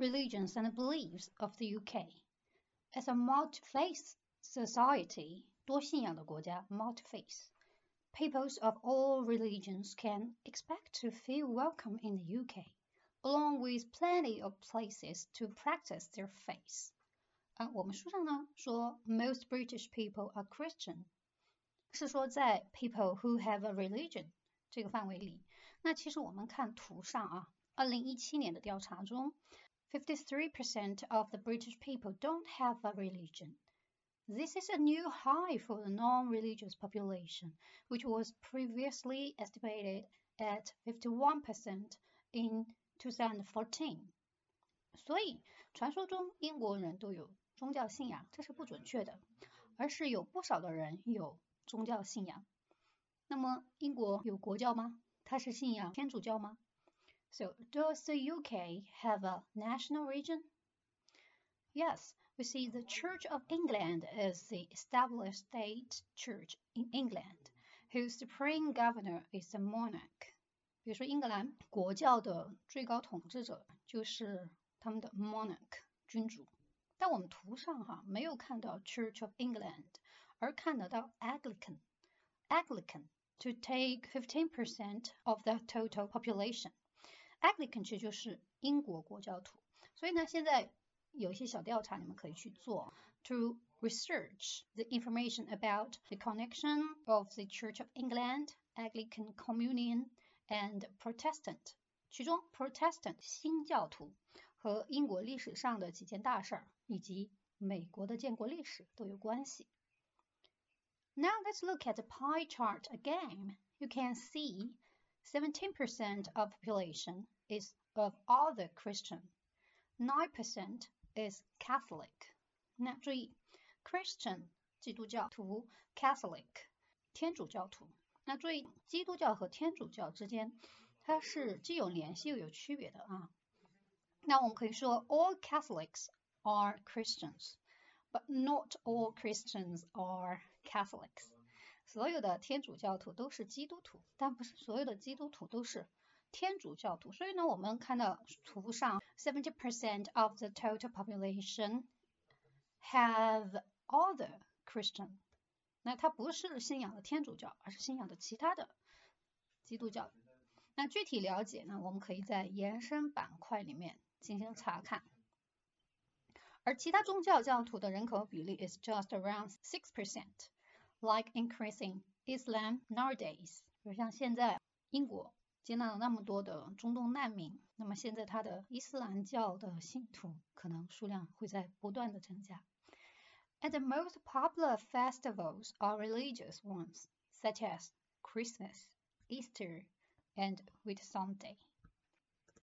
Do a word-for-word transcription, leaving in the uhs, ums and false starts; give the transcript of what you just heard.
religions and beliefs of the U K. As a multi-faith society, 多信仰的国家 multi-faith, peoples of all religions can expect to feel welcome in the U K, along with plenty of places to practice their faith. 啊，我们书上呢说 most British people are Christian, 是说在 people who have a religion 这个范围里。那其实我们看图上啊，二零一七年的调查中 fifty-three percent of the British people don't have a religion. This is a new high for the non-religious population, which was previously estimated at fifty-one percent in twenty fourteen. 所以传说中英国人都有宗教信仰，这是不准确的，而是有不少的人有宗教信仰。那么英国有国教吗？它是信仰天主教吗？ So, does the U K have a national religion? Yes, we see the Church of England as the established state church in England, whose supreme governor is a monarch. 比如说英格兰国教的最高统治者就是他们的 monarch 君主。但我们图上哈没有看到 Church of England, 而看得到 Anglican. Anglican to take fifteen percent of the total population. Anglican 其实就是英国国教徒。所以呢，现在有一些小调查你们可以去做 to research the information about the connection of the Church of England, Anglican Communion, and Protestant. 其中 Protestant 新教徒和英国历史上的几件大事儿以及美国的建国历史都有关系。Now let's look at the pie chart again. You can see seventeen percent of population is of other Christian. nine percent is Catholic. 那注意 Christian 基督教徒 Catholic 天主教徒。那注意基督教和天主教之间它是既有联系又有区别的啊。那我们可以说 all Catholics are Christians, but not all Christians are Catholics. 所有的天主教徒都是基督徒，但不是所有的基督徒都是天主教徒。所以呢，我们看到图上 seventy percent of the total population have other Christian. 那它不是信仰的天主教，而是信仰的其他的基督教。那具体了解呢，我们可以在延伸板块里面进行查看。而其他宗教教徒的人口比例 is just around six percent, like increasing Islam nowadays. 比如像现在英国接纳了那么多的中东难民，那么现在它的伊斯兰教的信徒可能数量会在不断的增加。And the most popular festivals are religious ones, such as Christmas, Easter, and Whitsunday.